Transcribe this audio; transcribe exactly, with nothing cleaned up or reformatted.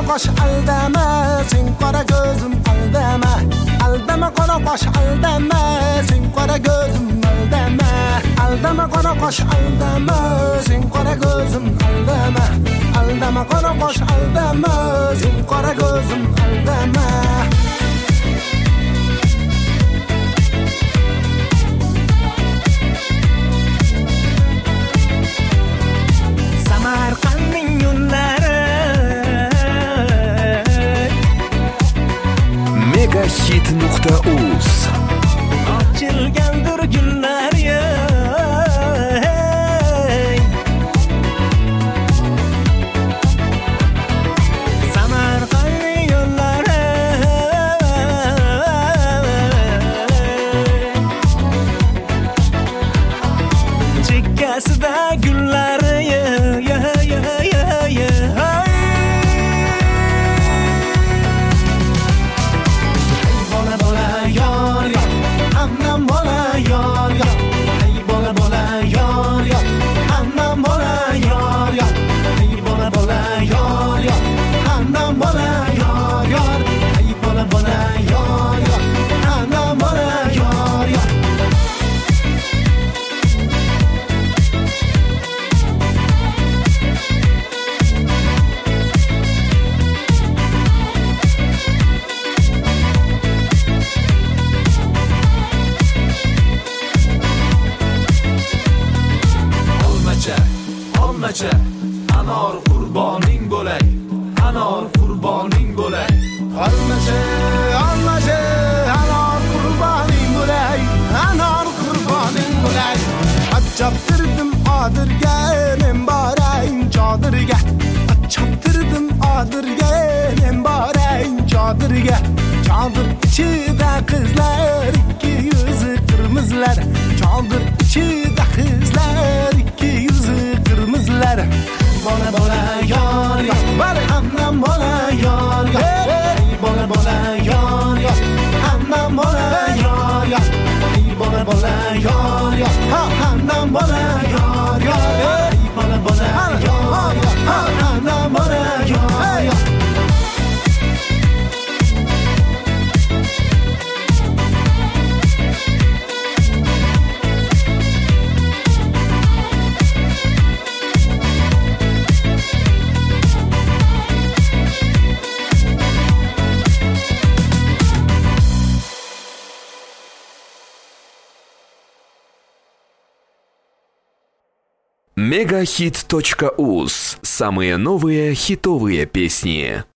qosh aldama, sen qora ko'zim aldama. Aldama qora qosh aldama, sen qora ko'zim aldama. Aldama qora qosh aldama, sen qora ko'zim aldama. Aldama qora qosh aldama, sen qora ko'zim aldama. Samarqandning yo'llari megahit nuqta uz ochilgandir gullar ey. Samarqandning yo'llari chekkasida gullar anor qurboning bo'lay, anor qurboning bo'lay. Olmacha, olmacha, anor qurboning bo'lay, anor qurboning bo'lay. Achchaptirdim odirga, men borayin chodirga. Achchaptirdim odirga, men borayin chodirga. Chodir ichida qizlar, ikki yuzi qirmizlar. Chodir ichida qizlar, ikki yuzi qirmizlar. Bola bola yor yor, hammam bola yor yor. Bola bola yor yor, hammam bola yor yor. Bola bola yor yor, hammam bola yor yor. Bola bola yor yor, hammam bola yor yor. мегахит точка уз. Самые новые хитовые песни.